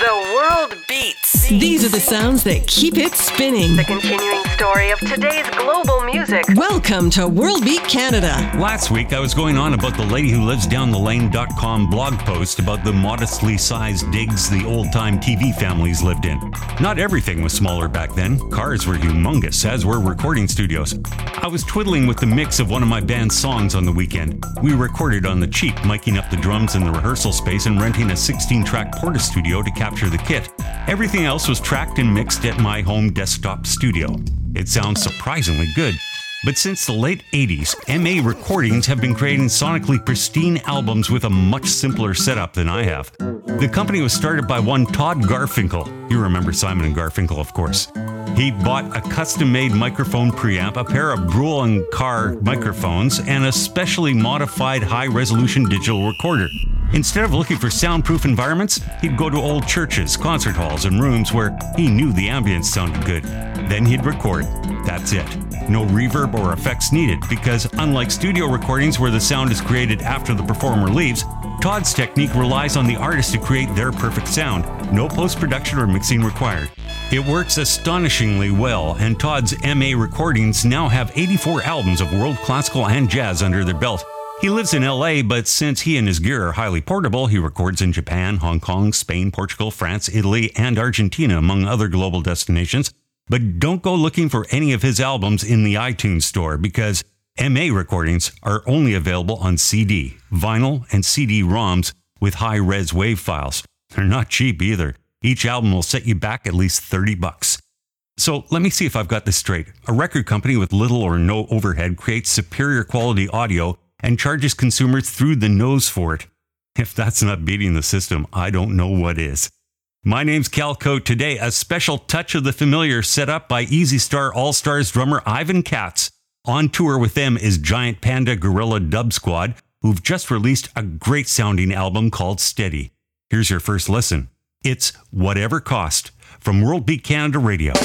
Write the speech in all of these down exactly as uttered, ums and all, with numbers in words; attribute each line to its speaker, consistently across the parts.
Speaker 1: The world beats.
Speaker 2: These are the sounds that keep it spinning.
Speaker 1: The continuing story of today's global music.
Speaker 2: Welcome to World Beat Canada.
Speaker 3: Last week, I was going on about the lady who lives down the lane dot com blog post about the modestly sized digs the old-time T V families lived in. Not everything was smaller back then. Cars were humongous, as were recording studios. I was twiddling with the mix of one of my band's songs on the weekend. We recorded on the cheap, miking up the drums in the rehearsal space and renting a sixteen-track Porta studio to capture the kit. Everything else was tracked and mixed at my home desktop studio. It sounds surprisingly good. But since the late eighties, M A Recordings have been creating sonically pristine albums with a much simpler setup than I have. The company was started by one Todd Garfinkel. You remember Simon and Garfunkel, of course. He bought a custom-made microphone preamp, a pair of Brüel and Carr microphones, and a specially modified high-resolution digital recorder. Instead of looking for soundproof environments, he'd go to old churches, concert halls, and rooms where he knew the ambience sounded good. Then he'd record. That's it. No reverb or effects needed, because unlike studio recordings where the sound is created after the performer leaves, Todd's technique relies on the artist to create their perfect sound. No post-production or mixing required. It works astonishingly well, and Todd's M A Recordings now have eighty-four albums of world classical and jazz under their belt. He lives in L A, but since he and his gear are highly portable, he records in Japan, Hong Kong, Spain, Portugal, France, Italy, and Argentina, among other global destinations. But don't go looking for any of his albums in the iTunes store, because M A Recordings are only available on C D, vinyl, and C D ROMs with high-res WAV files. They're not cheap either. Each album will set you back at least thirty bucks. So let me see if I've got this straight. A record company with little or no overhead creates superior quality audio and charges consumers through the nose for it. If that's not beating the system, I don't know what is. My name's Cal Cote. Today, a special touch of the familiar set up by Easy Star All-Stars drummer Ivan Katz. On tour with them is Giant Panda Gorilla Dub Squad, who've just released a great sounding album called Steady. Here's your first listen. It's Whatever Cost from World Beat Canada Radio.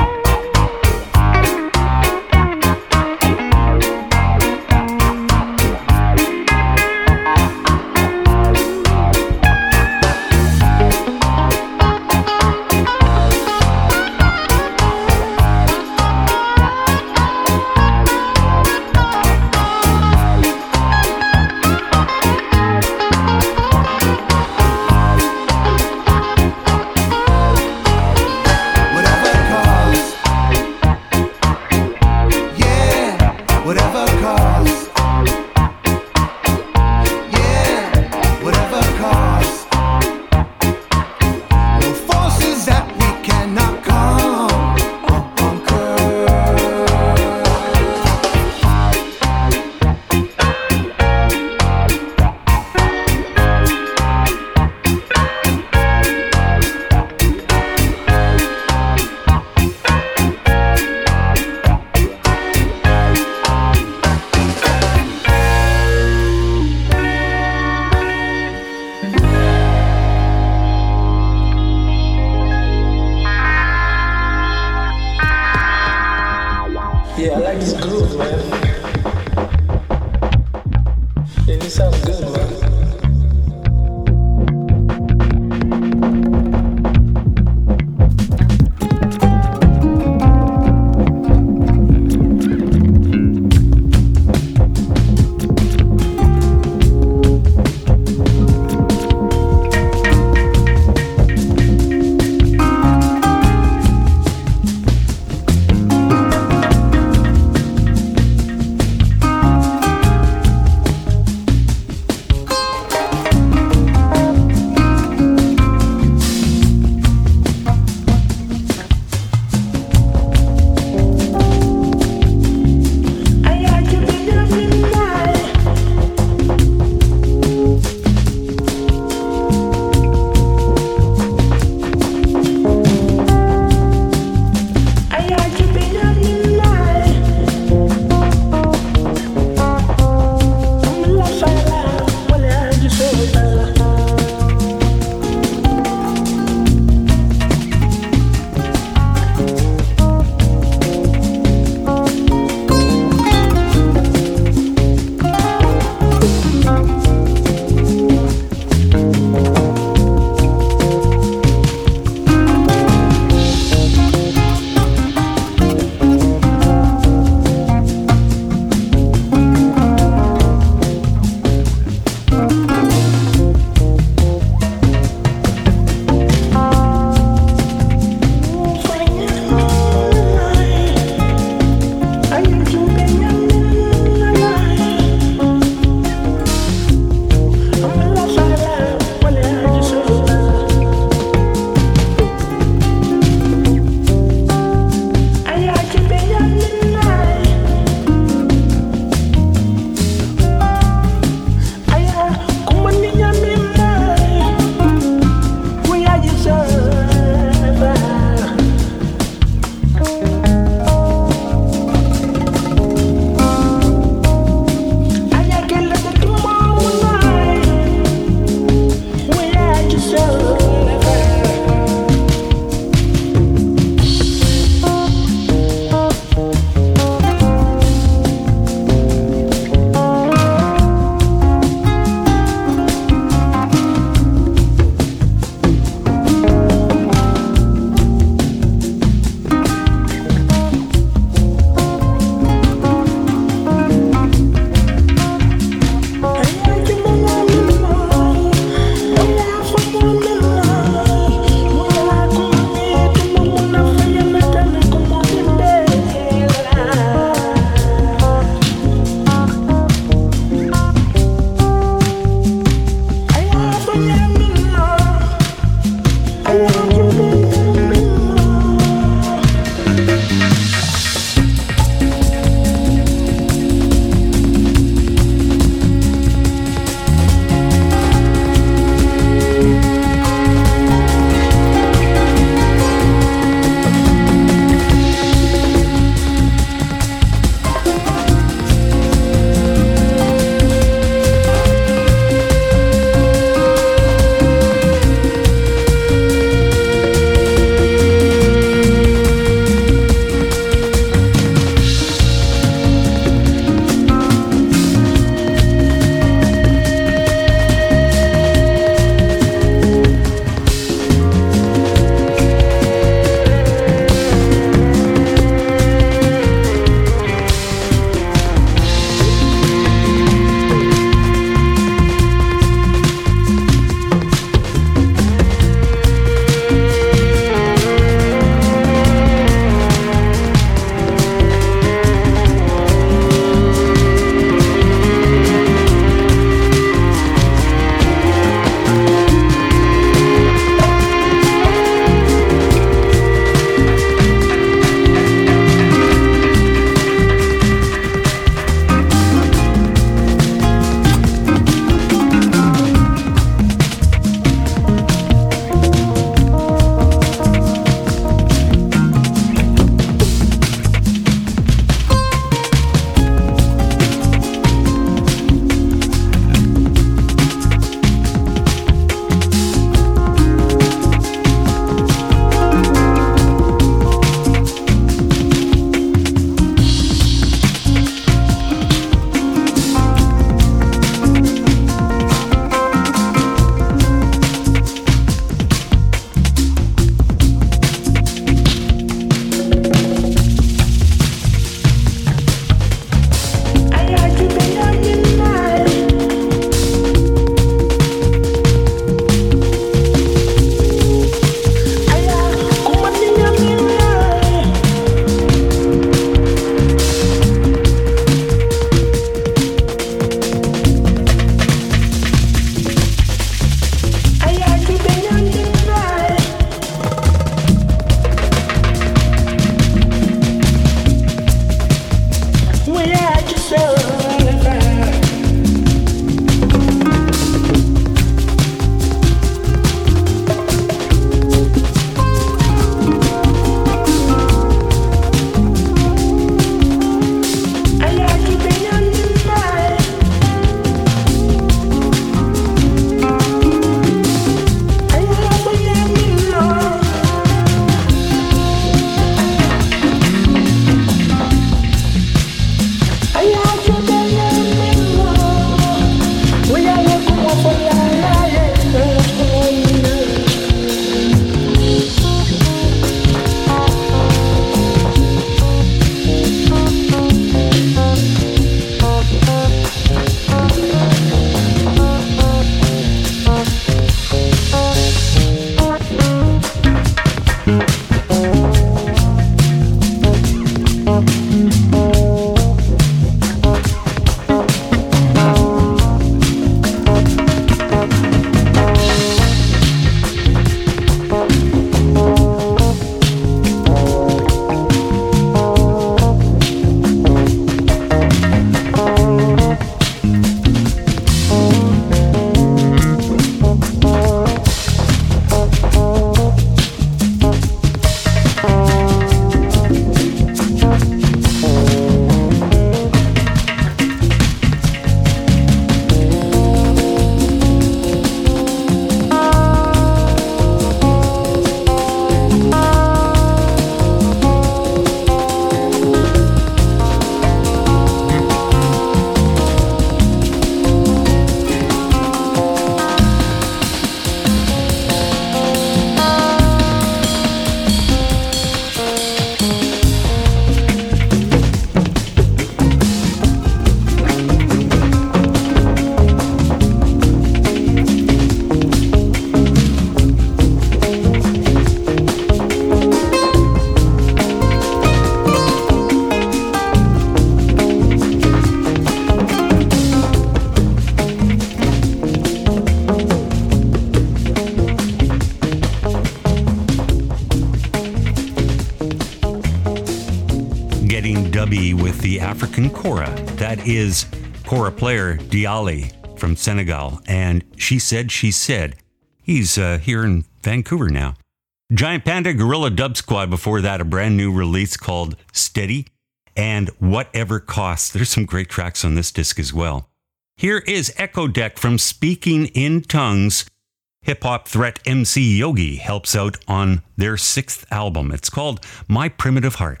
Speaker 3: with the African Kora. That is Kora player Diali from Senegal. And She Said, She Said. He's uh, here in Vancouver now. Giant Panda, Gorilla Dub Squad. Before that, a brand new release called Steady and Whatever Costs. There's some great tracks on this disc as well. Here is Echo Deck from Speaking in Tongues. Hip-hop threat M C Yogi helps out on their sixth album. It's called My Primitive Heart.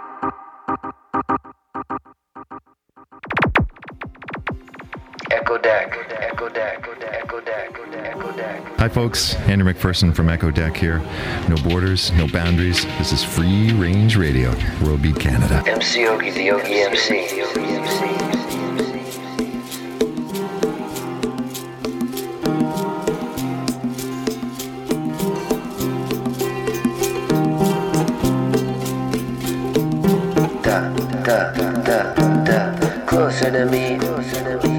Speaker 4: Echo Deck, Echo Deck, Echo Deck, Echo Deck.
Speaker 5: Hi folks, Andrew McPherson from Echo Deck here. No borders, no boundaries. This is free range radio. World Beat Canada.
Speaker 4: M C Yogi, the Yogi M C. Da, da, da, da, closer to me, closer to me.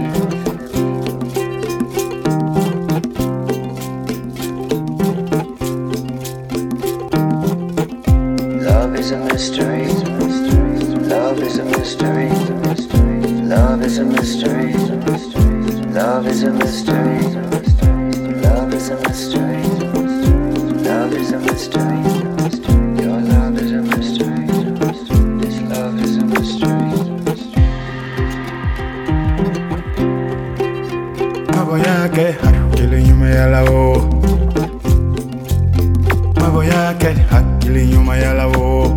Speaker 4: Love is a mystery. Love is a mystery. Love is a mystery. Love is a mystery. Love is a mystery. Love is a mystery. Your love is a mystery. This love is a mystery.
Speaker 6: Maboyake hakili nyuma ya lao. Maboyake hakili nyuma ya lao.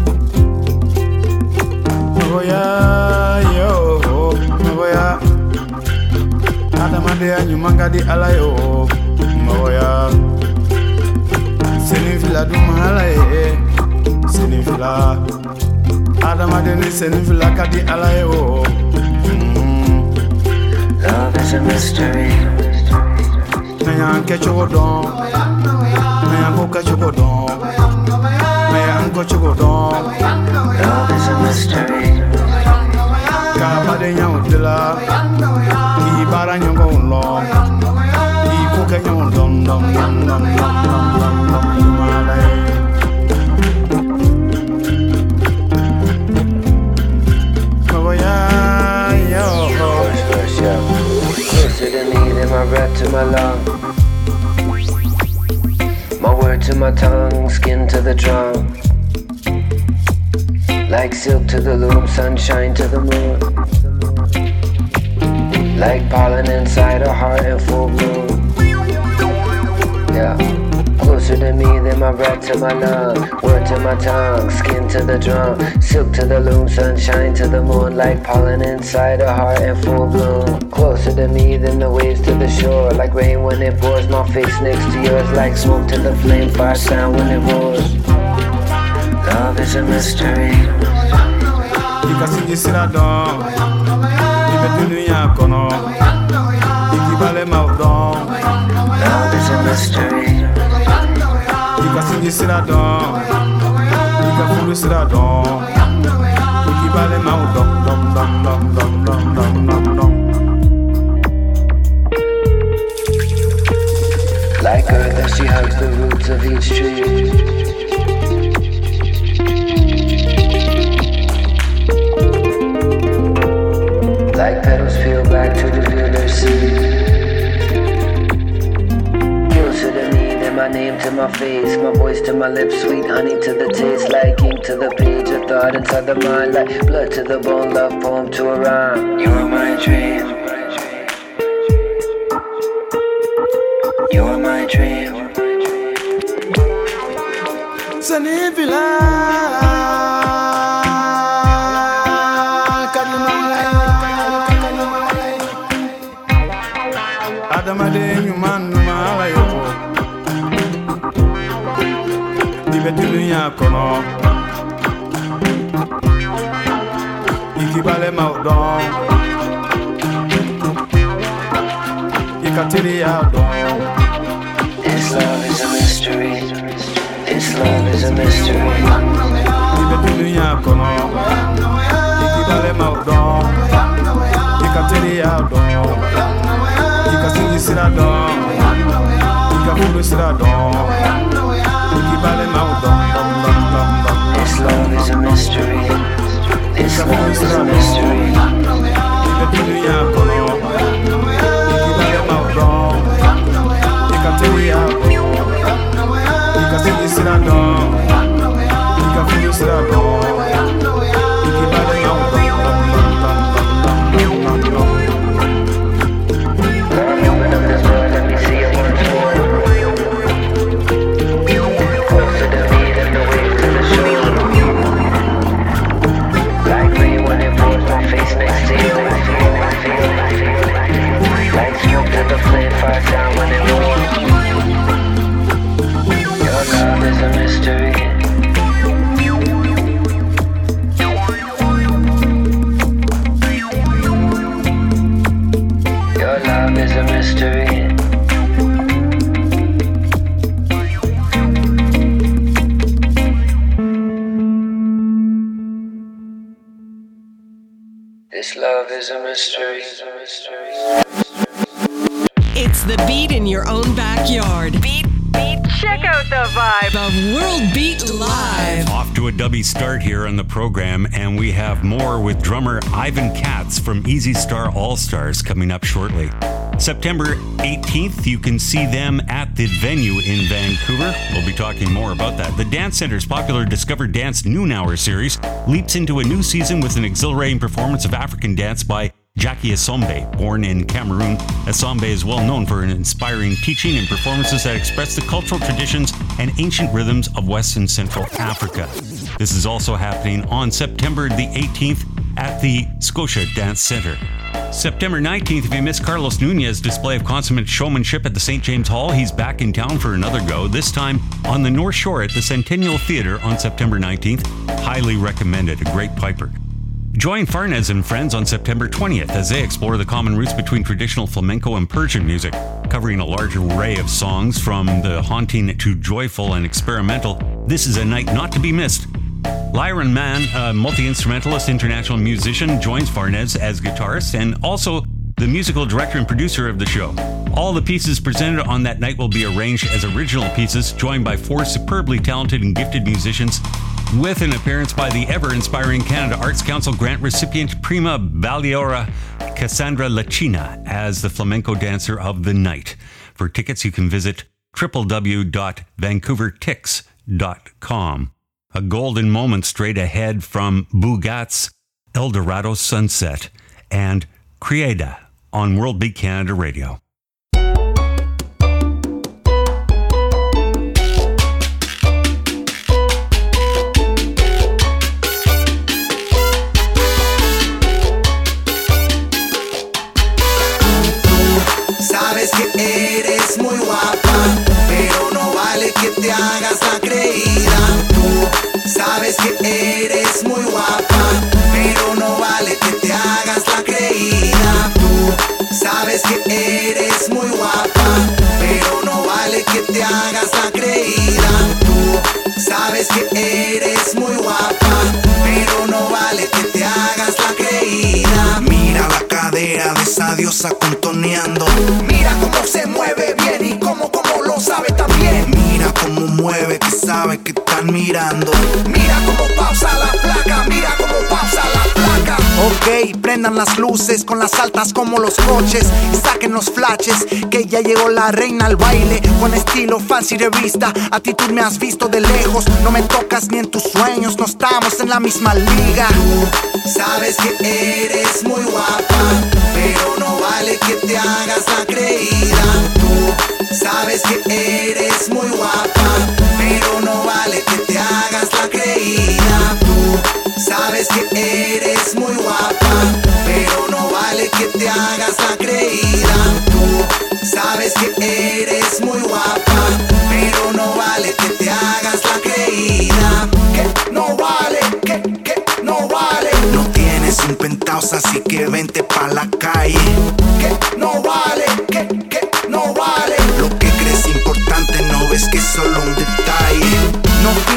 Speaker 6: Maboya yo, maboya. Adamade ya nyuma ngadi alayo. Maboya. Senifila dumala ye. Senifila. Adamade ni senifila kadi alayo.
Speaker 4: Love is a mystery.
Speaker 6: Mayan kechogodon. Mayan go kechogodon. Mayan go kechogodon.
Speaker 4: Love is a mystery.
Speaker 6: Kabade nyawdila. Ki bara nyongo lo. Ki kuke nyondom dom dom dom dom dom dom dom yumalai. Maboya yo.
Speaker 4: Closer to me than my breath to my lung. My word to my tongue, skin to the drum. Like silk to the loom, sunshine to the moon. Like pollen inside a heart in full bloom. Yeah. Closer to me than my breath to my lung. Word to my tongue, skin to the drum. Silk to the loom, sunshine to the moon. Like pollen inside a heart in full bloom. Closer to me than the waves to the shore. Like rain when it pours, my face next to yours. Like smoke to the flame, fire sound when it roars. Love is a mystery.
Speaker 6: Ikasi sira don. Ibe dunia kono. Ikibale maudon.
Speaker 4: Love is a mystery.
Speaker 6: Ikasi sira don. Ikafulu sira don. Ikibale maudon dom dom dom dom dom dom dom dom.
Speaker 4: Like earth as she hugs the roots of each tree. Like petals peel back to reveal their seed. Closer to me than my name to my face. My voice to my lips, sweet honey to the taste. Like ink to the page, a thought inside the mind. Like blood to the bone, love poem to a rhyme. You are my dream. You are my dream.
Speaker 6: Sanivila. Adamade nyuman numala yoko. Ibe dunia kono. Ikibale maudon. Ikatiri yaudon.
Speaker 4: This love is a mystery. This love is a mystery.
Speaker 6: Ibe dunia kono. Ikibale maudon. Ikatiri yaudon. Ikasindi sira don. Ikafulu sira don. Ikibale maudon dom dom dom dom.
Speaker 4: This love is a mystery. This This love is a mystery. This love is a mystery.
Speaker 2: It's the beat in your own backyard.
Speaker 1: Beat, beat, check out the vibe.
Speaker 2: The World Beat Live.
Speaker 3: Off to a dubby start here on the program, and we have more with drummer Ivan Katz from Easy Star All-Stars coming up shortly. September eighteenth, you can see them at the venue in Vancouver. We'll be talking more about that. The Dance Center's popular Discover Dance Noon Hour series leaps into a new season with an exhilarating performance of African dance by Jackie Assombe. Born in Cameroon, Assombe is well known for an inspiring teaching and performances that express the cultural traditions and ancient rhythms of West and Central Africa. This is also happening on September the eighteenth at the Scotia Dance Center. September nineteenth, if you missed Carlos Nunez's display of consummate showmanship at the Saint James Hall, he's back in town for another go, this time on the North Shore at the Centennial Theatre on September nineteenth. Highly recommended, a great piper. Join Farnez and friends on September twentieth as they explore the common roots between traditional flamenco and Persian music, covering a large array of songs from the haunting to joyful and experimental. This is a night not to be missed. Lyron Mann, a multi-instrumentalist international musician, joins Farnez as guitarist and also the musical director and producer of the show. All the pieces presented on that night will be arranged as original pieces, joined by four superbly talented and gifted musicians, with an appearance by the ever-inspiring Canada Arts Council grant recipient Prima Baleora Cassandra Lachina as the flamenco dancer of the night. For tickets, you can visit w w w dot vancouver tix dot com. A golden moment straight ahead from Bugat's El Dorado Sunset and Creada on World Beat Canada Radio.
Speaker 7: Sabes que eres muy guapa, pero no vale que te hagas la creída. Tú sabes que eres muy guapa, pero no vale que te hagas la creída. Tú sabes que eres muy guapa, pero no vale que te hagas la creída. Tú sabes que eres muy guapa, pero no vale que te hagas la creída. Mira la cadera de esa diosa contoneando. Mira cómo se mueve bien y cómo, cómo lo sabe también. Mira cómo mueve, que sabe que están mirando. Mira cómo pausa la placa, mira cómo pausa la placa. Ok, prendan las luces con las altas como los coches y saquen los flashes, que ya llegó la reina al baile. Con estilo, fancy revista, actitud me has visto de lejos. No me tocas ni en tus sueños, no estamos en la misma liga. Tú sabes que eres muy guapa, pero no vale que te hagas la creída. Tú sabes que eres muy guapa, pero no vale que te hagas la creída. Tú sabes que eres muy guapa, pero no vale que te hagas la creída. Tú sabes que eres muy guapa, pero no vale que te hagas la creída. Que no vale, que, que no vale. No tienes un penthouse, así que vente pa' la calle. Que no vale, que, que no vale. Lo que crees importante no ves que es solo un detalle. No finges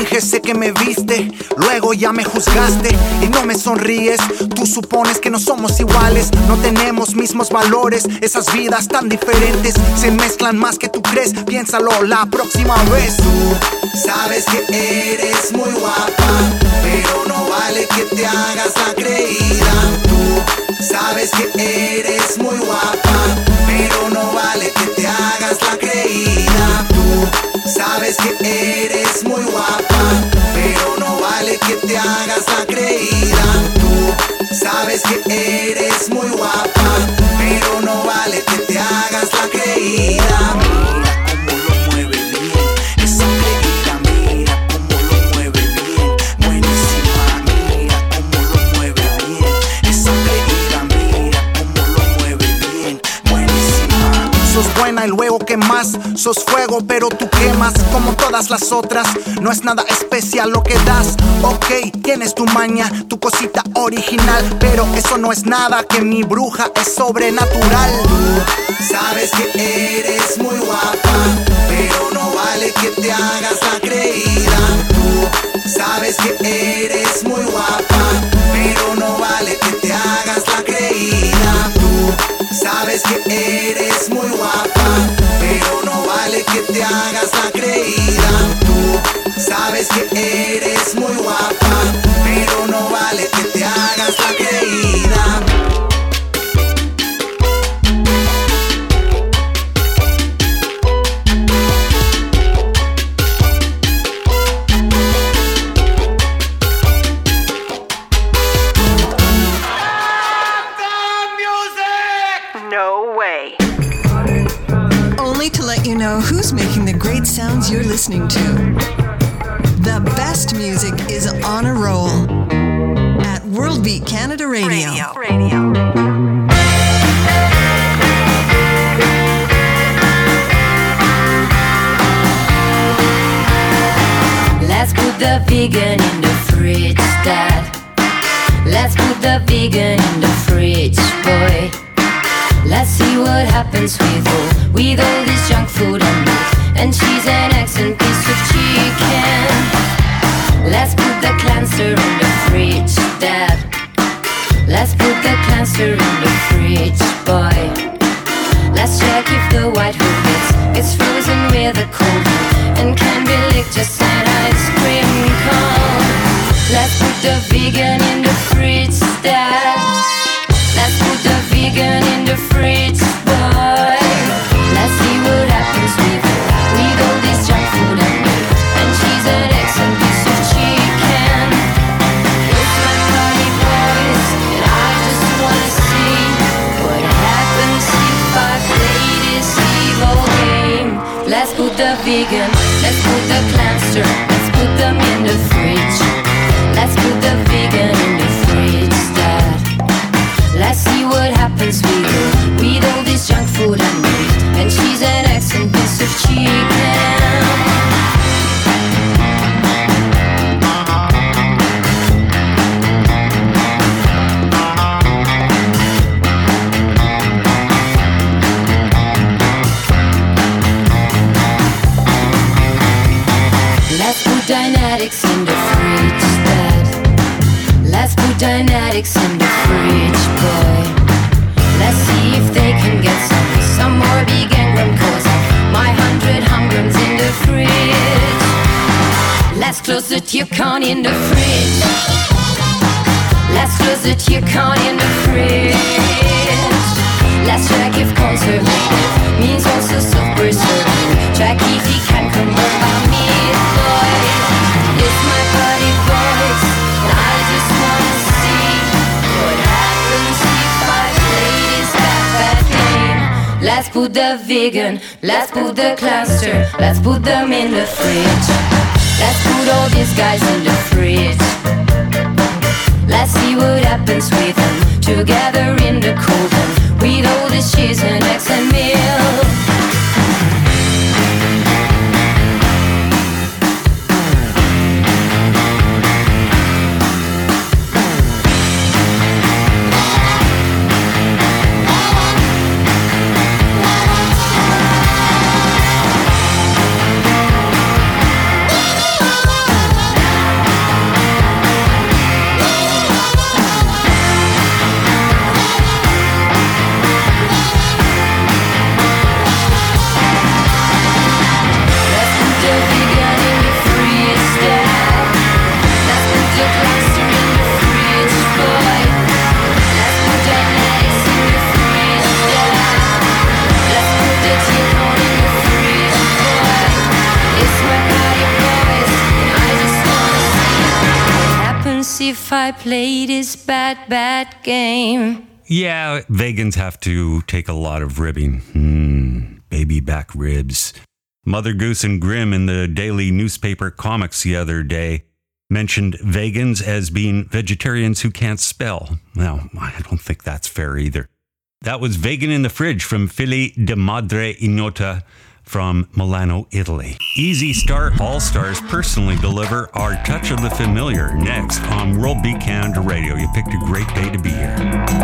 Speaker 7: dije, sé que me viste, luego ya me juzgaste y no me sonríes. Tú supones que no somos iguales, no tenemos mismos valores. Esas vidas tan diferentes se mezclan más que tú crees. Piénsalo la próxima vez.
Speaker 8: Tú sabes que eres muy guapa, pero no vale que te hagas la creída. Tú sabes que eres muy guapa, pero no vale que te hagas la creída. Tú sabes que eres muy guapa, pero no vale que te hagas la creída. Tú sabes que eres muy guapa, pero no vale que te hagas la creída. Mira cómo lo mueve bien, esa creída, mira cómo lo mueve bien, buenísima. Mira cómo lo mueve bien, esa creída, mira cómo lo mueve bien, buenísima.
Speaker 7: Sos buena y luego ¿qué más? Sos fuego pero tú quemas como todas las otras. No es nada especial lo que das. Ok, tienes tu maña, tu cosita original, pero eso no es nada, que mi bruja es sobrenatural.
Speaker 8: Sabes que eres muy guapa, pero no vale que te hagas la creída. Tú sabes que eres muy guapa, pero no vale que te hagas la creída. Tú sabes que eres muy guapa, pero no vale que te hagas la creída. Tú sabes que eres muy guapa, pero no vale que te hagas la creída.
Speaker 1: No way.
Speaker 2: Only to let you know who's making the great sounds you're listening to. The best music is on a roll at World Beat Canada Radio.
Speaker 1: Radio. Radio.
Speaker 9: Let's put the vegan in the fridge, Dad. Let's put the vegan in the fridge, boy. Let's see what happens with all, with all this junk food and meat and cheese and eggs and piece of chicken. Let's put the cleanser in the fridge, Dad. Let's put the cleanser in the fridge, boy. Let's check if the white hood gets, gets frozen with a cold and can be licked just an ice cream cone. Let's put the vegan in the fridge, Dad. Let's put the vegan in the fridge, boy. Let's see what happens with it, with all this junk food and meat and cheese and eggs and piece of chicken. It's my party, boys, and I just wanna see what happens if I play this evil game. Let's put the vegan, let's put the cleanser, let's put them in the fridge. Let's put the vegan in the fridge, Dad. Let's see what happens with it, with all this junk food and meat and cheese and eggs and piece of chicken. Let's put Dynetics in the fridge, Dad. Let's put Dynetics in the fridge, boy. Let's see if they can get some, some more vegan graham, cause my hundred humgrams in the fridge. Let's close the Tyrcon in the fridge. Let's close the Tyrcon in the fridge. Let's check if conservative means also self-preserving. Check if he can convert my meat, boy. It's my party, boys, and I just wanna see what happens if I play this bad, bad game. Let's put the vegan, let's put the cluster, let's put them in the fridge. Let's put all these guys in the fridge. Let's see what happens with them together in the cold and with all this cheese and eggs and milk. if I play this bad, bad game.
Speaker 3: Yeah, vegans have to take a lot of ribbing. Hmm, baby back ribs. Mother Goose and Grimm in the daily newspaper comics the other day mentioned vegans as being vegetarians who can't spell. Well, I don't think that's fair either. That was Vegan in the Fridge from Fili di Madre Ignota from Milano, Italy. Easy Star All-Stars personally deliver our Touch of the Familiar next on World Beat Canada Radio. You picked a great day to be here.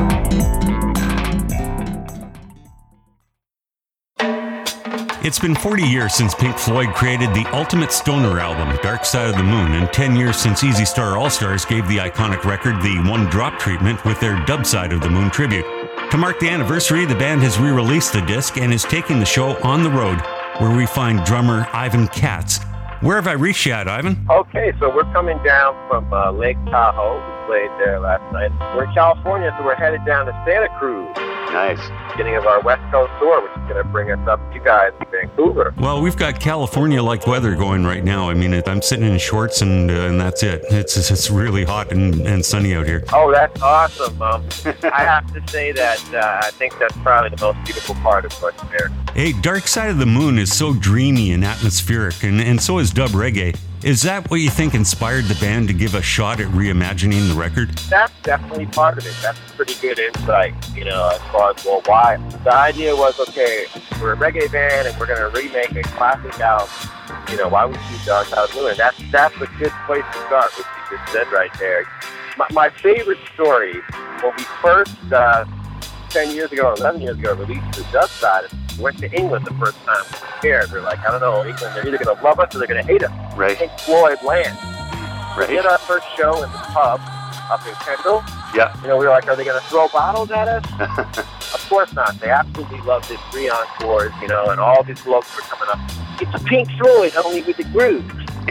Speaker 3: It's been forty years since Pink Floyd created the ultimate stoner album, Dark Side of the Moon, and ten years since Easy Star All-Stars gave the iconic record the one-drop treatment with their Dub Side of the Moon tribute. To mark the anniversary, the band has re-released the disc and is taking the show on the road, where we find drummer Ivan Katz. Where have I reached you at, Ivan?
Speaker 10: Okay, so we're coming down from uh, Lake Tahoe. We played there last night. We're in California, so we're headed down to Santa Cruz.
Speaker 11: Nice.
Speaker 10: Beginning of our West Coast tour, which is going to bring us up to you guys in Vancouver.
Speaker 3: Well, we've got California-like weather going right now. I mean, it, I'm sitting in shorts and uh, and that's it. It's it's really hot and, and sunny out here.
Speaker 10: Oh, that's awesome. Um, I have to say that uh, I think that's probably the most beautiful part of North America.
Speaker 3: Hey, Dark Side of the Moon is so dreamy and atmospheric, and, and so is dub reggae. Is that what you think inspired the band to give a shot at reimagining the record?
Speaker 10: That's definitely part of it. That's a pretty good insight, you know, as far as, well, why. The idea was, okay, we're a reggae band and we're going to remake a classic album. You know, why would you Dark Side of the Moon? And that's, that's a good place to start, what you just said right there. My, my favorite story, when we first, uh, ten years ago, eleven years ago, released the Dub Side, we went to England the first time. We were scared. We were like, I don't know, England, they're either going to love us or they're going to hate us.
Speaker 11: Right.
Speaker 10: Pink Floyd land.
Speaker 11: Right.
Speaker 10: We did our first show in the pub up in Kendall.
Speaker 11: Yeah.
Speaker 10: You know, we were like, are they going to throw bottles at us? Of course not. They absolutely loved it. Three encores, you know, and all these looks were coming up. It's a Pink Floyd, only with the grooves.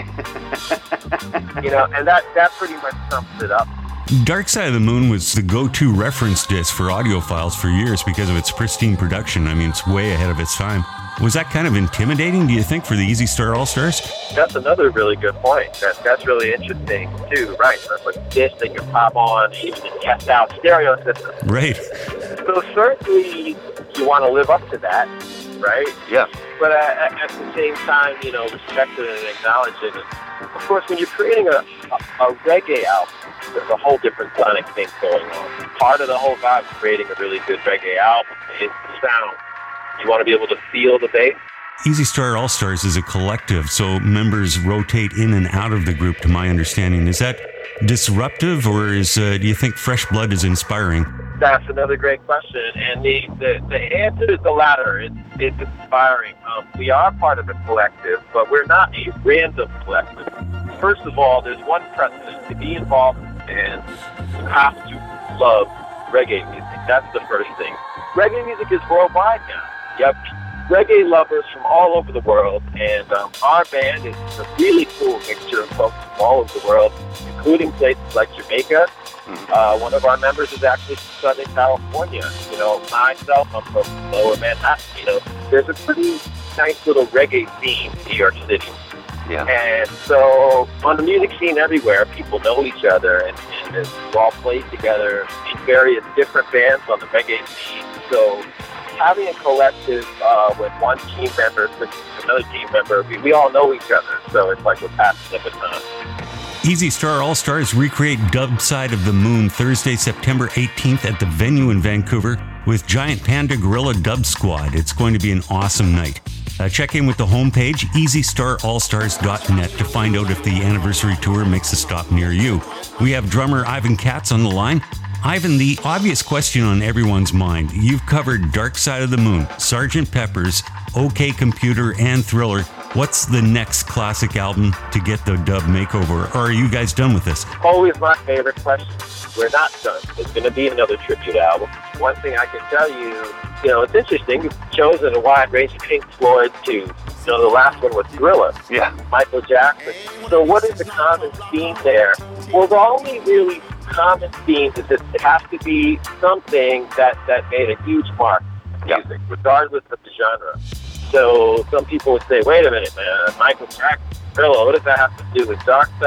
Speaker 10: You know, and that, that pretty much sums it up.
Speaker 3: Dark Side of the Moon was the go-to reference disc for audiophiles for years because of its pristine production. I mean, it's way ahead of its time. Was that kind of intimidating, do you think, for the Easy Star All-Stars?
Speaker 10: That's another really good point. That, that's really interesting, too, right? That's like this that you pop on, even the test out stereo system.
Speaker 3: Right.
Speaker 10: So certainly you want to live up to that, right?
Speaker 11: Yeah.
Speaker 10: But uh, at the same time, you know, respect it and acknowledge it. And of course, when you're creating a, a, a reggae album, there's a whole different sonic thing going on. Part of the whole vibe of creating a really good reggae album is the sound. You want to be able to feel the bass.
Speaker 3: Easy Star All-Stars is a collective, so members rotate in and out of the group, to my understanding. Is that disruptive, or is uh, do you think fresh blood is inspiring?
Speaker 10: That's another great question, and the, the, the answer is the latter. It's, it's inspiring. Um, we are part of a collective, but we're not a random collective. First of all, there's one precedent. To be involved in the band, you have to love reggae music. That's the first thing. Reggae music is worldwide now. You have reggae lovers from all over the world, and um, our band is a really cool mixture of folks from all over the world, including places like Jamaica. Uh, one of our members is actually from Southern California. You know, myself, I'm from Lower Manhattan. You know, there's a pretty nice little reggae scene in New York City.
Speaker 11: Yeah.
Speaker 10: And so on the music scene everywhere, people know each other, and, and we all play together in various different bands on the reggae scene. So having a collective uh, with one team member switching to another team member, we, we all know each other. So it's like we're passing the baton.
Speaker 3: Easy Star All-Stars recreate Dub Side of the Moon Thursday, September eighteenth at the venue in Vancouver with Giant Panda Gorilla Dub Squad. It's going to be an awesome night. Uh, check in with the homepage, easy star all stars dot net, to find out if the anniversary tour makes a stop near you. We have drummer Ivan Katz on the line. Ivan, the obvious question on everyone's mind. You've covered Dark Side of the Moon, Sergeant Pepper's, OK Computer, and Thriller. What's the next classic album to get the dub makeover? Or are you guys done with this?
Speaker 10: Always my favorite question. We're not done. There's going to be another tribute album. One thing I can tell you, you know, it's interesting. We've chosen a wide range of Pink Floyd to, you know, the last one was Thriller.
Speaker 11: Yeah.
Speaker 10: Michael Jackson. So what is the common theme there? Well, the only really common theme is that it has to be something that, that made a huge mark in music, yeah, regardless of the genre. So some people would say, wait a minute, man, Michael Jackson, Thriller, what does that have to do with Dark Side?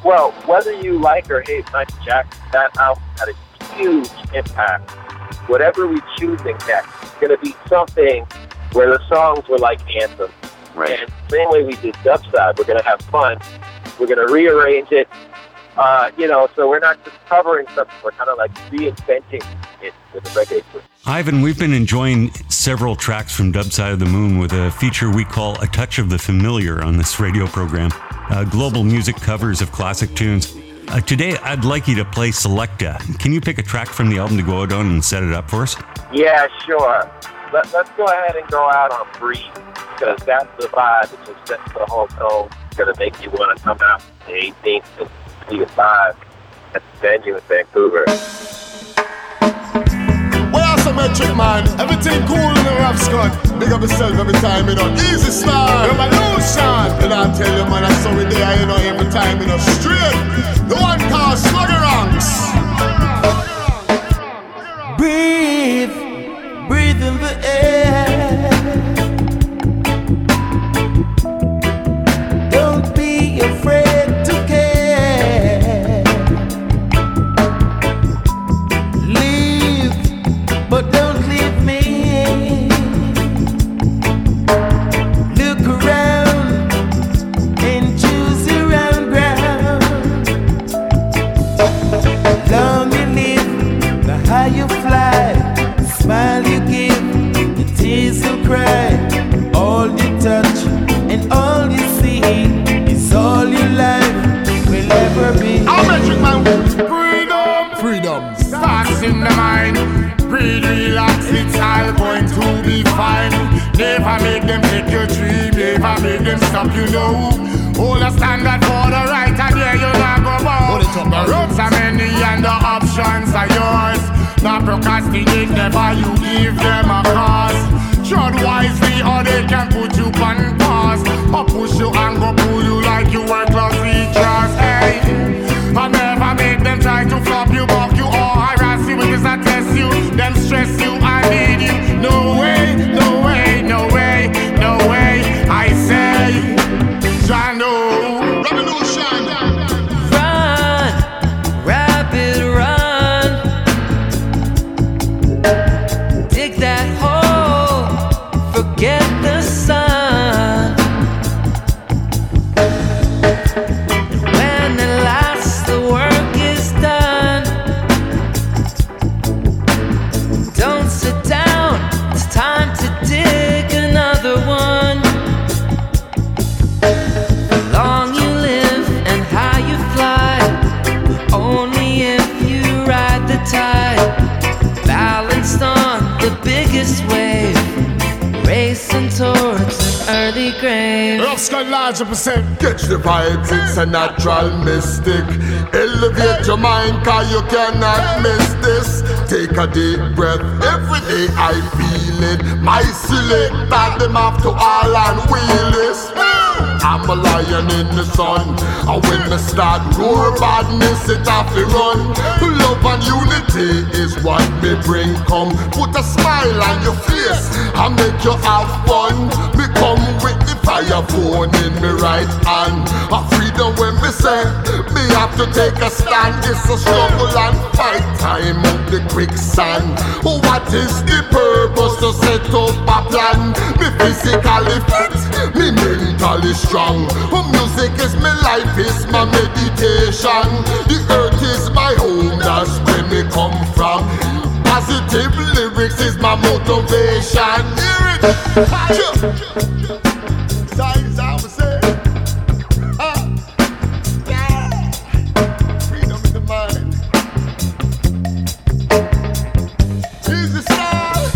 Speaker 10: Well, whether you like or hate Michael Jackson, that album had a huge impact. Whatever we choose next is going to be something where the songs were like anthems.
Speaker 11: Right.
Speaker 10: And same way we did Dubside, we're going to have fun. We're going to rearrange it. Uh, you know, so we're not just covering something, we're kind of like reinventing it with the reggae twist.
Speaker 3: Ivan, we've been enjoying several tracks from Dubside of the Moon with a feature we call A Touch of the Familiar on this radio program. Uh, global music covers of classic tunes. Uh, today, I'd like you to play Selecta. Can you pick a track from the album to go out on and set it up for us?
Speaker 10: Yeah, sure. Let, let's go ahead and go out on Breathe, because that's the vibe that just sets the whole tone. It's going to make you want to come out the eighteenth and see the vibe at the venue in Vancouver.
Speaker 12: Metric man, everything cool in the rap squad. Big up yourself every time, you know. Easy style, revolution. And I tell you, man, I saw it there, you know, every time, you know. Straight, the one called Slugger Ranks.
Speaker 13: Breathe, breathe in the air. Don't be afraid to care. Leave, but don't leave me. Look around and choose your own ground. Long you live, the higher you fly. Smile you give, your tears will cry. All you touch and all you see is all your life will ever be.
Speaker 12: I'm Metric man. Freedom, freedom starts in the mind. Breathe, relax, it's all going to be fine. Never make them take your dream, never make them stop, you know. Hold a standard for the right, and yeah, you'll not go wrong. The roads are many and the options are yours. Not procrastinate, never you give them a cause. Tread wisely or they can put you on pause, or push you and go pull you like you were class teachers. Hey, I never make them try to flop you, buck you, or harass you because I test you. Them stress you, I need you. No way, no way, no way, no way. I say, Jano, revolution.
Speaker 13: Run, rabbit, run. Dig that hole, forget the sun. When at last the work is done, don't sit down, it's time to dig another one. The long you live and how you fly, only if you ride the tide. Balanced on the biggest wave, racing towards an early grave.
Speaker 12: Rough Skull large percent. Catch the vibes, it's a natural mystic. Elevate your mind, cause you cannot miss this. Take a deep breath, every day I feel it. My selector, them off to all and wheel this. I'm a lion in the sun, and when I start roar badness, it off the run. Love and unity is what me bring. Come, put a smile on your face and make you have fun. Me come with the fire phone in me right hand. A freedom when me say, me have to take a stand. It's a struggle and fight time of the quicksand. What is the purpose to set up a plan? Me physically fit, me mentally strong. Music is my life, is my meditation. The earth is my home, that's where me come from. Positive lyrics is my motivation. Hear it? Signs I would say. Ah. Yeah. Freedom in the mind. Easy style.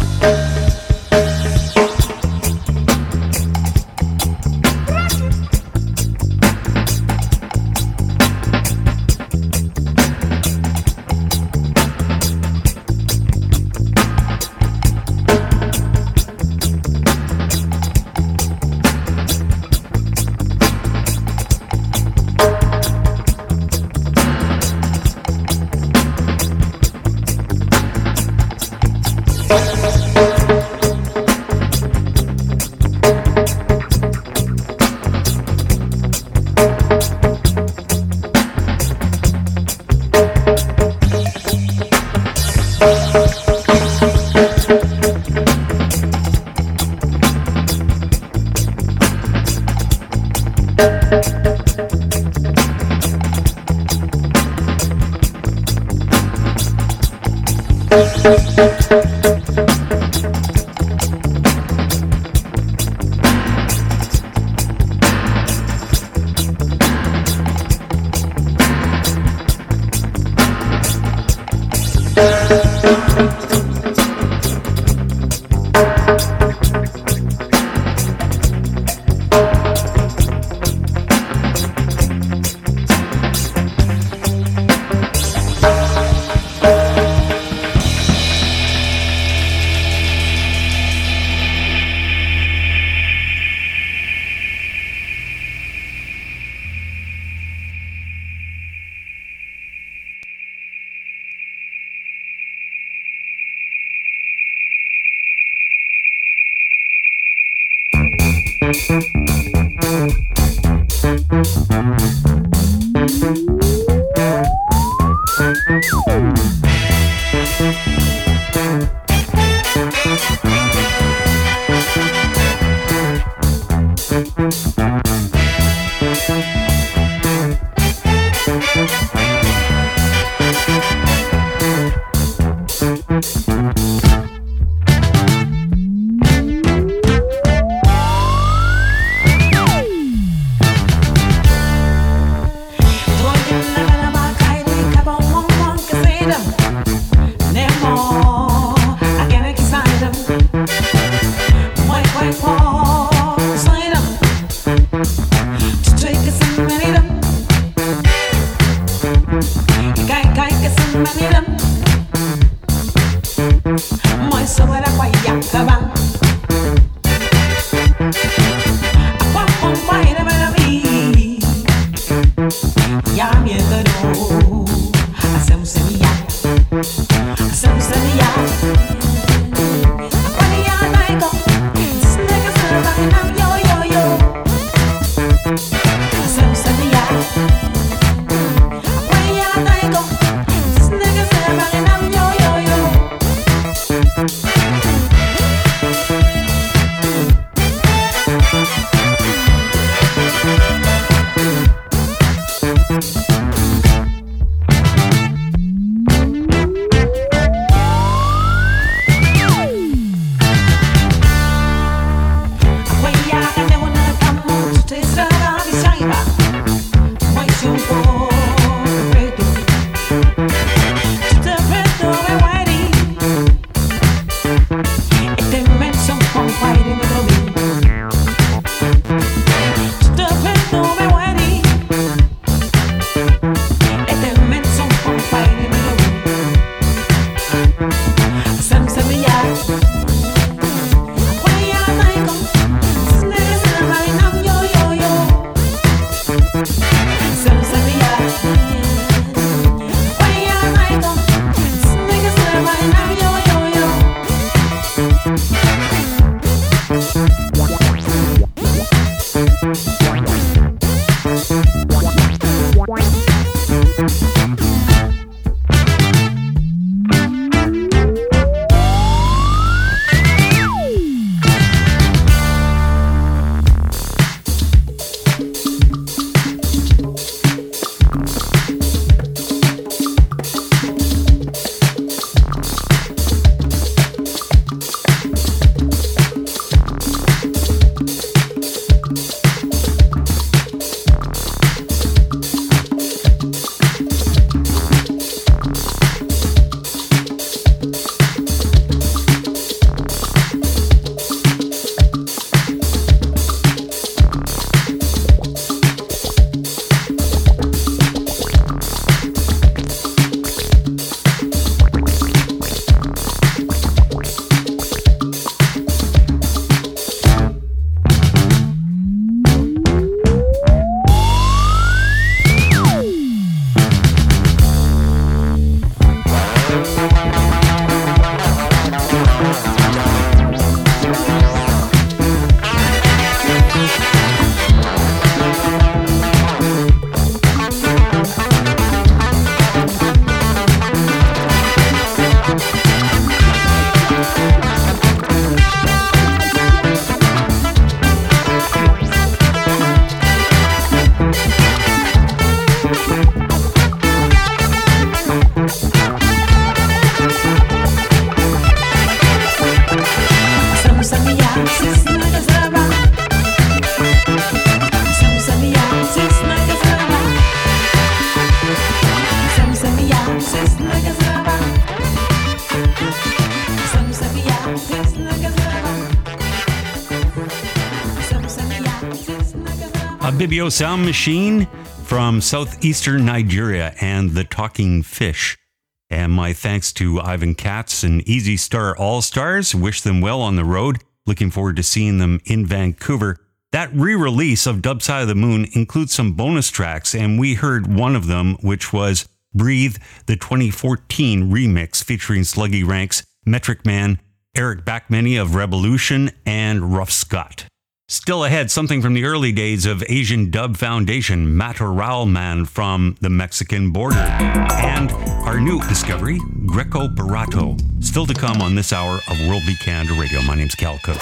Speaker 3: A Bibio Sound Machine from southeastern Nigeria and the Talking Fish. And my thanks to Ivan Katz and Easy Star All-Stars. Wish them well on the road. Looking forward to seeing them in Vancouver. That re-release of Dub Side of the Moon includes some bonus tracks, and we heard one of them, which was Breathe, the twenty fourteen remix featuring Sluggy Ranks, Metric Man, Eric Bachmany of Revolution, and Rough Scott. Still ahead, something from the early days of Asian Dub Foundation, Mataral Man from the Mexican border. And our new discovery, Greco Barato. Still to come on this hour of World Beat Canada Radio. My name's Cal Cook.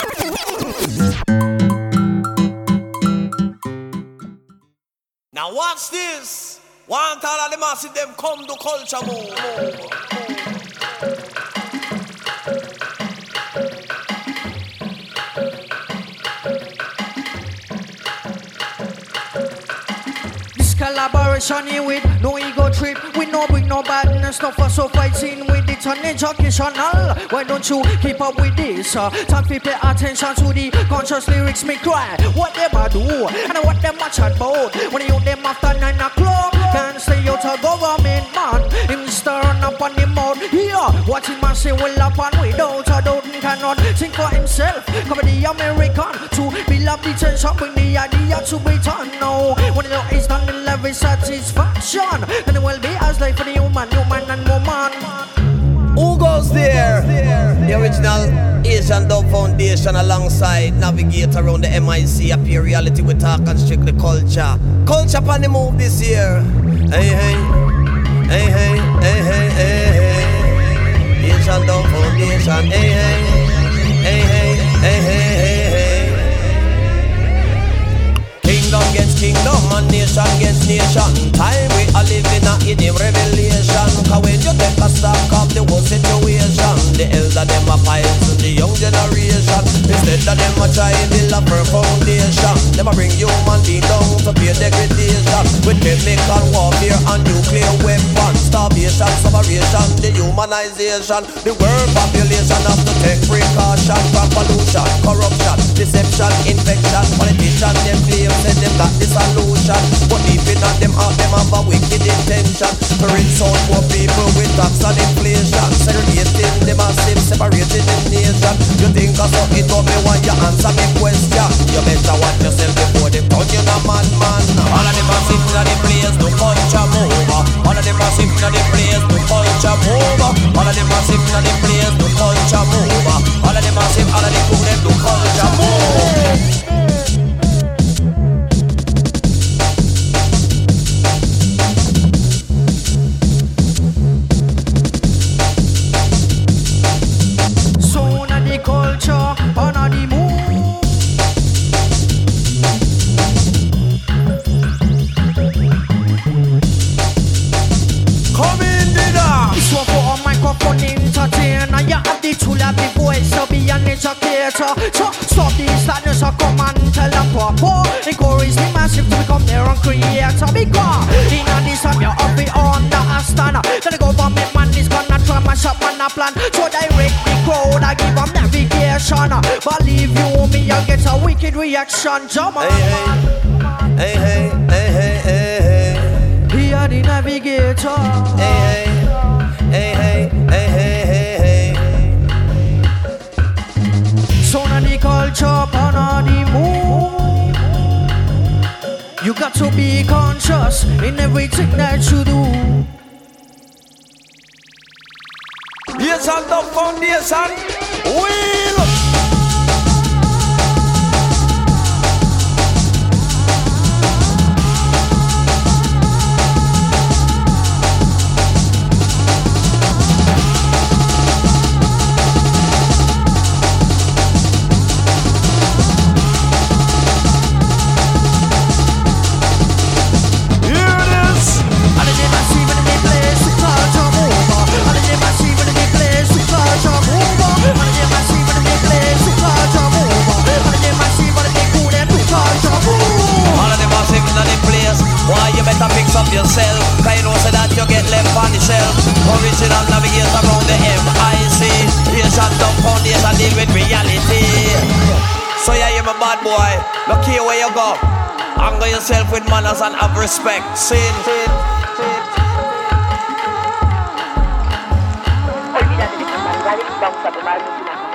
Speaker 11: Now watch this. One time all the massive them come to culture move.
Speaker 14: Collaboration here with no ego trip. We no bring no badness, no fuss or fighting with it on educational. Why don't you keep up with this? Uh, time to pay attention to the conscious lyrics me cry. What them a do and what them a chat about. When you them after nine o'clock, can't stay out of government man. Him stirring up on the mouth. Here, what him a say will happen without a doubt. He cannot think for himself. Cover the American to build up the tension, bring the idea to be done now. When you know it's done in every satisfaction, then it will be as life for the human, human and woman.
Speaker 11: Who goes there? The original Asian Dub Foundation alongside Navigate around the M I C. Appear reality we talk and strictly culture. Culture on the move this year. Hey hey, hey hey, hey hey, hey hey. Asian Dub Foundation. Hey hey, hey hey, hey hey, hey hey. Kingdom against kingdom and nation against nation. Time we are living a hidden revelation. Cause when you take a stock of the whole situation, the elder them a piles to the young generation. Instead of them a try build a firm foundation, them a bring human being down to pure degradation. With chemical warfare and nuclear weapons, starvation, separation, dehumanization. The world population have to take precaution from pollution, corruption, deception, infection. Politicians them claim say them got the solution, but deep in them heart them have a wicked intention to rinse out poor people with tax and inflation, segregating them massive, separating them nation. You think of something to me when you answer me question. You better watch yourself before they turn you a madman. All of them are sitting in the place to culture move. All of them are sitting in the place to culture move. All of them are sitting in the place to culture move. All of them are sitting, all of them put them to culture move.
Speaker 14: Culture on the move.
Speaker 11: Come in, dinner.
Speaker 14: This one for a microphone entertainer. You have the tool of the voice to be an educator. So stop this sadness or come and tell them proper. Encourage the massive to become their own creator. Because in a this time you have to understand that the government man is gonna try my shop and a plan to direct the crowd. I give them navigation. Believe you me, I'll get a wicked reaction. Jump on.
Speaker 11: Hey hey, hey hey, hey hey, hey.
Speaker 14: Here the navigator.
Speaker 11: Hey hey, hey hey, hey hey, hey hey.
Speaker 14: Sound of the culture on the move. You got to be conscious in everything that you do.
Speaker 11: Yes, and the foundation will. Up yourself, cause you know so that you get left on the shelf. Original navigator around the M I C. Asian Dub Foundation deal with reality. So yeah, you're my bad boy. Look here where you go. Anger yourself with manners and have respect. Sin, sin, sin.
Speaker 15: Olvídate de cantar, ¿vale? Vamos a tomarnos una copa.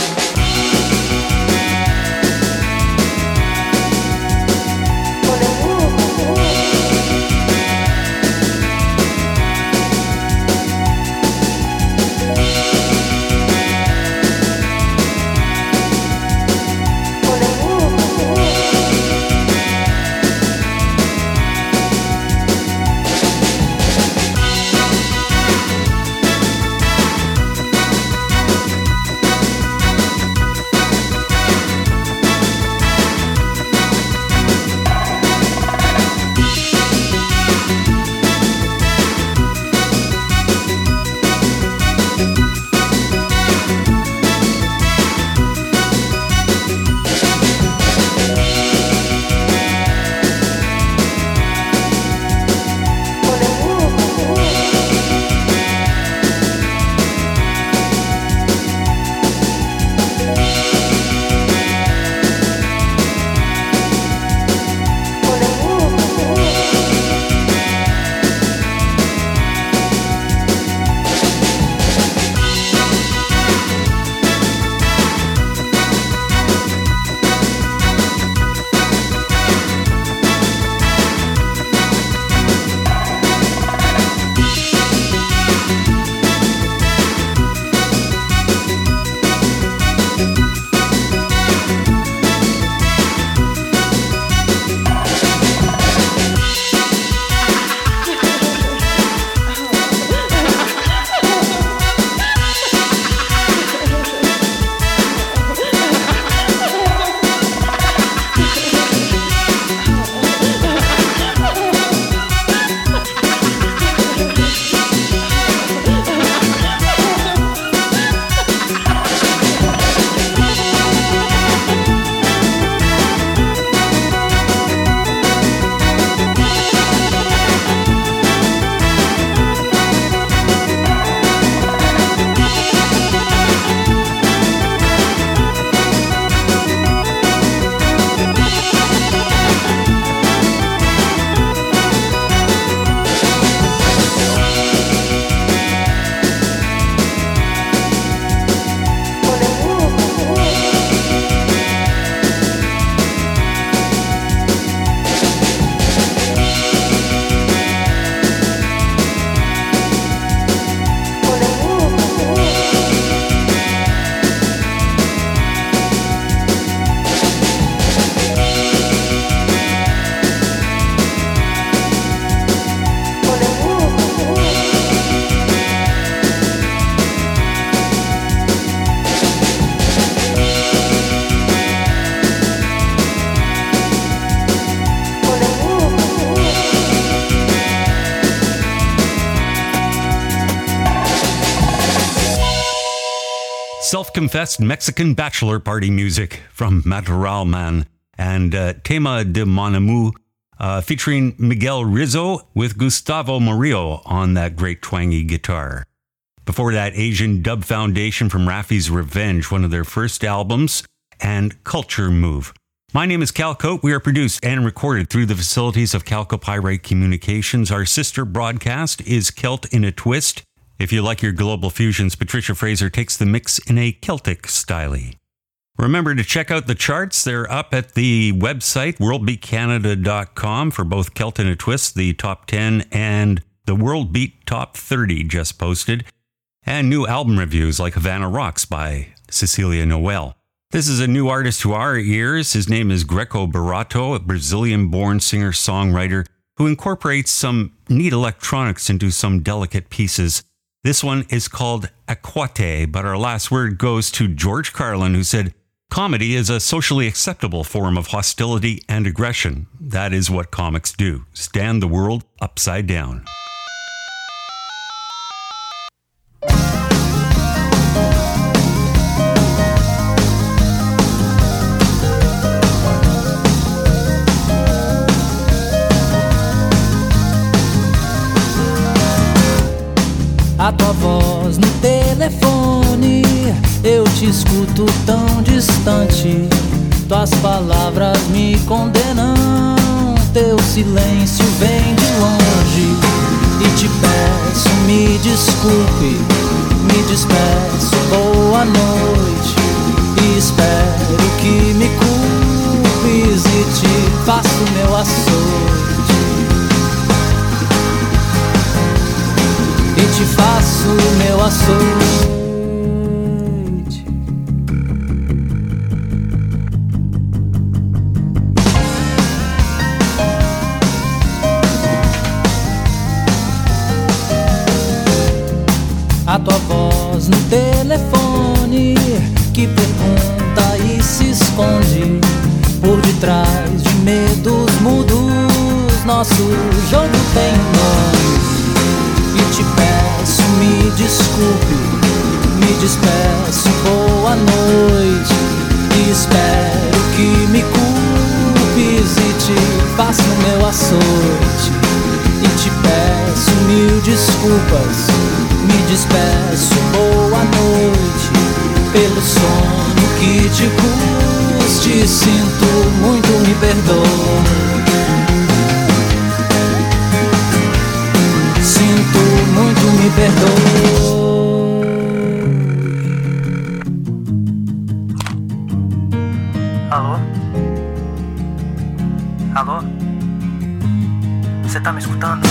Speaker 3: Self-confessed Mexican bachelor party music from Mataral Man and uh, Tema de Mon Amour, uh, featuring Miguel Rizzo with Gustavo Murillo on that great twangy guitar. Before that, Asian Dub Foundation from Raffi's Revenge, one of their first albums, and Culture Move. My name is Cal Coat. We are produced and recorded through the facilities of Calcopyrite Communications. Our sister broadcast is Celt in a Twist. If you like your global fusions, Patricia Fraser takes the mix in a Celtic style. Remember to check out the charts. They're up at the website, world beat canada dot com, for both Celt in a Twist, the top ten, and the World Beat Top thirty just posted, and new album reviews like Havana Rocks by Cecilia Noel. This is a new artist to our ears. His name is Greco Barato, a Brazilian-born singer-songwriter who incorporates some neat electronics into some delicate pieces. This one is called Aquate, but our last word goes to George Carlin, who said, "Comedy is a socially acceptable form of hostility and aggression. That is what comics do. Stand the world upside down."
Speaker 16: A tua voz no telefone, eu te escuto tão distante. Tuas palavras me condenam silêncio vem de longe. E te peço, me desculpe, me despeço, boa noite. E espero que me culpes e te faço meu açoite. E te faço meu açoite. A tua voz no telefone que pergunta e se esconde por detrás de medos mudos. Nosso jogo tem nome. E te peço, me desculpe, me despeço, boa noite. E espero que me culpes e te faço meu açoite. E te peço mil desculpas, me despeço, boa noite. Pelo sono que te custe, sinto muito, me perdoe. Sinto muito, me perdoe.
Speaker 17: Alô? Alô? Você tá me escutando?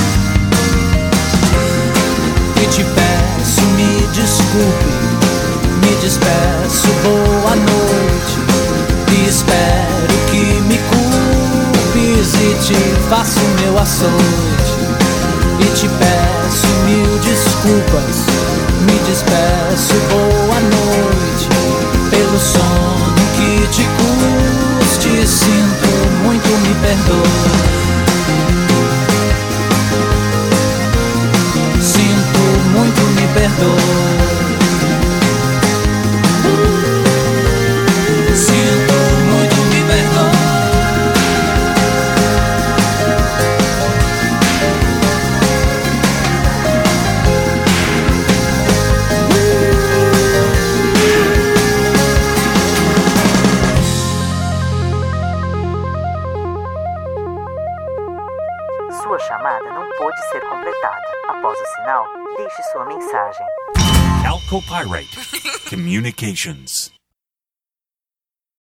Speaker 16: E te peço, me desculpe, me despeço, boa noite. E espero que me culpes e te faço meu açoite. E te peço mil desculpas, me despeço, boa noite. Pelo sono que te custe, sinto muito, me perdoe. Muito, me perdoe. Sinto muito, me perdoe.
Speaker 17: Sua chamada não pôde ser completada. Após o sinal, deixe sua mensagem.
Speaker 3: Calcopyrite Communications.